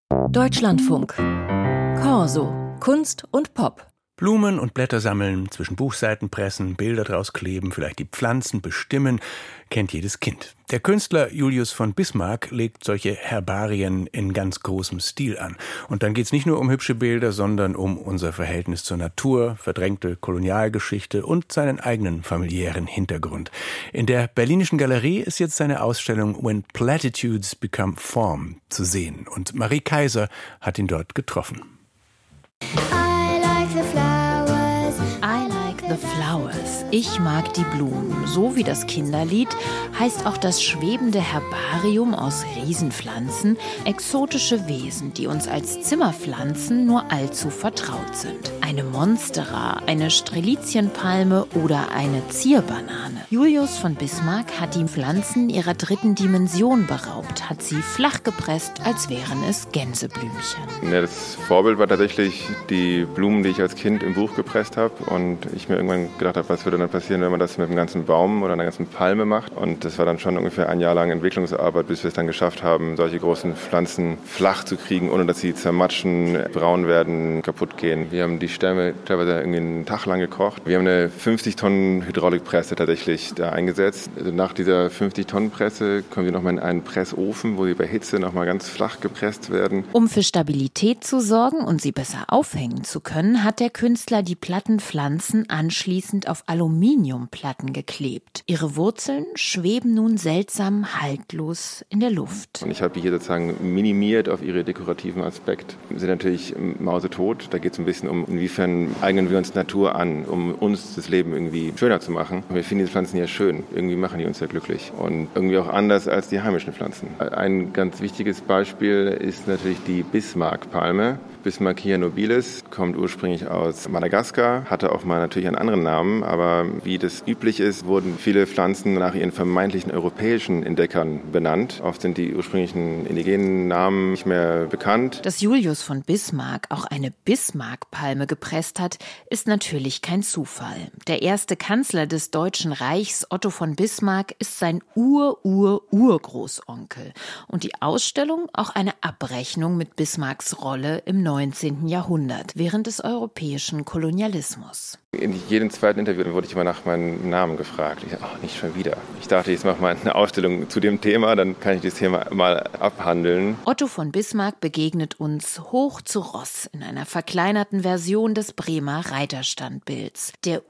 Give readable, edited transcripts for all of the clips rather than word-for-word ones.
Deutschlandfunk. Corso. Kunst und Pop. Blumen und Blätter sammeln, zwischen Buchseiten pressen, Bilder draus kleben, vielleicht die Pflanzen bestimmen, kennt jedes Kind. Der Künstler Julius von Bismarck legt solche Herbarien in ganz großem Stil an. Und dann geht's nicht nur um hübsche Bilder, sondern um unser Verhältnis zur Natur, verdrängte Kolonialgeschichte und seinen eigenen familiären Hintergrund. In der Berlinischen Galerie ist jetzt seine Ausstellung When Platitudes Become Form zu sehen. Und Marie Kaiser hat ihn dort getroffen. The Flowers. Ich mag die Blumen. So wie das Kinderlied heißt auch das schwebende Herbarium aus Riesenpflanzen exotische Wesen, die uns als Zimmerpflanzen nur allzu vertraut sind. Eine Monstera, eine Strelitzienpalme oder eine Zierbanane. Julius von Bismarck hat die Pflanzen ihrer dritten Dimension beraubt, hat sie flach gepresst, als wären es Gänseblümchen. Ja, das Vorbild war tatsächlich die Blumen, die ich als Kind im Buch gepresst habe und ich mir irgendwann gedacht habe, was würde dann passieren, wenn man das mit einem ganzen Baum oder einer ganzen Palme macht. Und das war dann schon ungefähr ein Jahr lang Entwicklungsarbeit, bis wir es dann geschafft haben, solche großen Pflanzen flach zu kriegen, ohne dass sie zermatschen, braun werden, kaputt gehen. Wir haben die Stämme teilweise irgendwie einen Tag lang gekocht. Wir haben eine 50 Tonnen Hydraulikpresse tatsächlich da eingesetzt. Also nach dieser 50 Tonnen Presse kommen wir nochmal in einen Pressofen, wo sie bei Hitze nochmal ganz flach gepresst werden. Um für Stabilität zu sorgen und sie besser aufhängen zu können, hat der Künstler die Plattenpflanzen anschließend auf Aluminiumplatten geklebt. Ihre Wurzeln schweben nun seltsam haltlos in der Luft. Und ich habe die hier sozusagen minimiert auf ihre dekorativen Aspekt. Sie sind natürlich mausetot. Da geht es ein bisschen um, inwiefern eignen wir uns Natur an, um uns das Leben irgendwie schöner zu machen. Wir finden diese Pflanzen ja schön. Irgendwie machen die uns ja glücklich. Und irgendwie auch anders als die heimischen Pflanzen. Ein ganz wichtiges Beispiel ist natürlich die Bismarck-Palme. Bismarckia nobilis kommt ursprünglich aus Madagaskar, hatte auch mal natürlich einen anderen Namen, aber wie das üblich ist, wurden viele Pflanzen nach ihren vermeintlichen europäischen Entdeckern benannt. Oft sind die ursprünglichen indigenen Namen nicht mehr bekannt. Dass Julius von Bismarck auch eine Bismarck-Palme gepresst hat, ist natürlich kein Zufall. Der erste Kanzler des Deutschen Reichs, Otto von Bismarck, ist sein Urgroßonkel. Und die Ausstellung auch eine Abrechnung mit Bismarcks Rolle im 19. Jahrhundert, während des europäischen Kolonialismus. In jedem zweiten Interview wurde ich immer nach meinem Namen gefragt. Ich dachte, nicht schon wieder. Ich dachte, jetzt mache ich mal eine Ausstellung zu dem Thema, dann kann ich das Thema mal abhandeln. Otto von Bismarck begegnet uns hoch zu Ross in einer verkleinerten Version des Bremer Reiterstandbilds. Der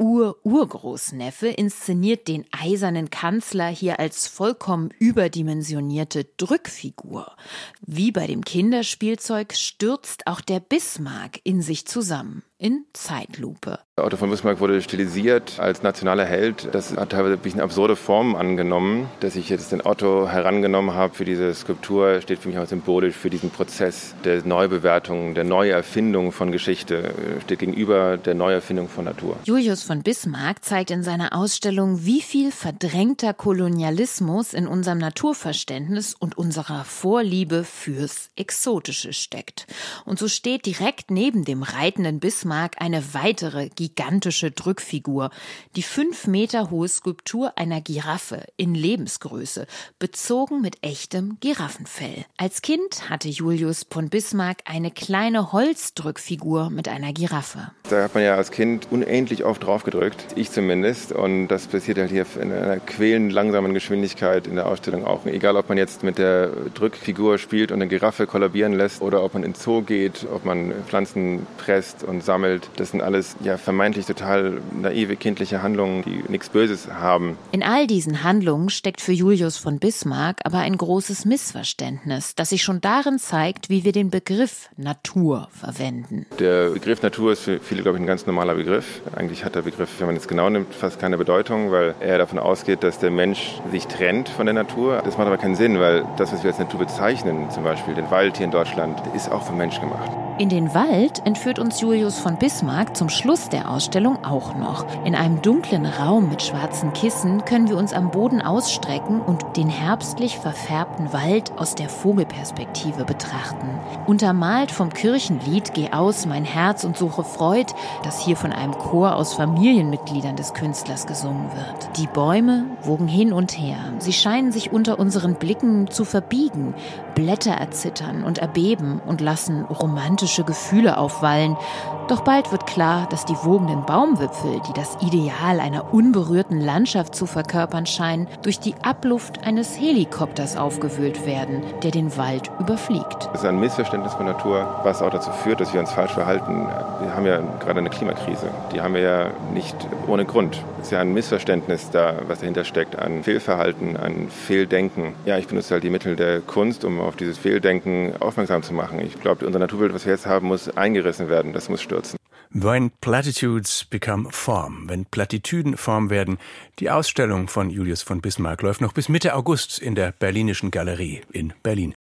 Urgroßneffe inszeniert den eisernen Kanzler hier als vollkommen überdimensionierte Drückfigur. Wie bei dem Kinderspielzeug stürzt auch der Bismarck in sich zusammen. In Zeitlupe. Otto von Bismarck wurde stilisiert als nationaler Held. Das hat teilweise ein bisschen absurde Formen angenommen. Dass ich jetzt den Otto herangenommen habe für diese Skulptur, steht für mich auch symbolisch für diesen Prozess der Neubewertung, der Neuerfindung von Geschichte, steht gegenüber der Neuerfindung von Natur. Julius von Bismarck zeigt in seiner Ausstellung, wie viel verdrängter Kolonialismus in unserem Naturverständnis und unserer Vorliebe fürs Exotische steckt. Und so steht direkt neben dem reitenden Bismarck eine weitere gigantische Drückfigur, die 5 Meter hohe Skulptur einer Giraffe in Lebensgröße, bezogen mit echtem Giraffenfell. Als Kind hatte Julius von Bismarck eine kleine Holzdrückfigur mit einer Giraffe. Da hat man ja als Kind unendlich oft drauf gedrückt, ich zumindest, und das passiert halt hier in einer quälend langsamen Geschwindigkeit in der Ausstellung auch. Egal, ob man jetzt mit der Drückfigur spielt und eine Giraffe kollabieren lässt oder ob man in den Zoo geht, ob man Pflanzen presst und sammelt. Das sind alles ja vermeintlich total naive kindliche Handlungen, die nichts Böses haben. In all diesen Handlungen steckt für Julius von Bismarck aber ein großes Missverständnis, das sich schon darin zeigt, wie wir den Begriff Natur verwenden. Der Begriff Natur ist für viele, glaube ich, ein ganz normaler Begriff. Eigentlich hat der Begriff, wenn man es genau nimmt, fast keine Bedeutung, weil er davon ausgeht, dass der Mensch sich trennt von der Natur. Das macht aber keinen Sinn, weil das, was wir als Natur bezeichnen, zum Beispiel den Wald hier in Deutschland, ist auch vom Mensch gemacht. In den Wald entführt uns Julius von Bismarck zum Schluss der Ausstellung auch noch. In einem dunklen Raum mit schwarzen Kissen können wir uns am Boden ausstrecken und den herbstlich verfärbten Wald aus der Vogelperspektive betrachten. Untermalt vom Kirchenlied »Geh aus, mein Herz und suche Freud«, das hier von einem Chor aus Familienmitgliedern des Künstlers gesungen wird. Die Bäume wogen hin und her. Sie scheinen sich unter unseren Blicken zu verbiegen. Blätter erzittern und erbeben und lassen romantische Gefühle aufwallen. Doch bald wird klar, dass die wogenden Baumwipfel, die das Ideal einer unberührten Landschaft zu verkörpern scheinen, durch die Abluft eines Helikopters aufgewühlt werden, der den Wald überfliegt. Das ist ein Missverständnis von Natur, was auch dazu führt, dass wir uns falsch verhalten. Wir haben ja gerade eine Klimakrise. Die haben wir ja nicht ohne Grund. Es ist ja ein Missverständnis da, was dahinter steckt, an Fehlverhalten, an Fehldenken. Ja, ich benutze halt die Mittel der Kunst, um auf dieses Fehldenken aufmerksam zu machen. Ich glaube, unser Naturbild, was wir jetzt haben, muss eingerissen werden. Das muss stürzen. When Platitudes become Form, wenn Plattitüden Form werden. Die Ausstellung von Julius von Bismarck läuft noch bis Mitte August in der Berlinischen Galerie in Berlin.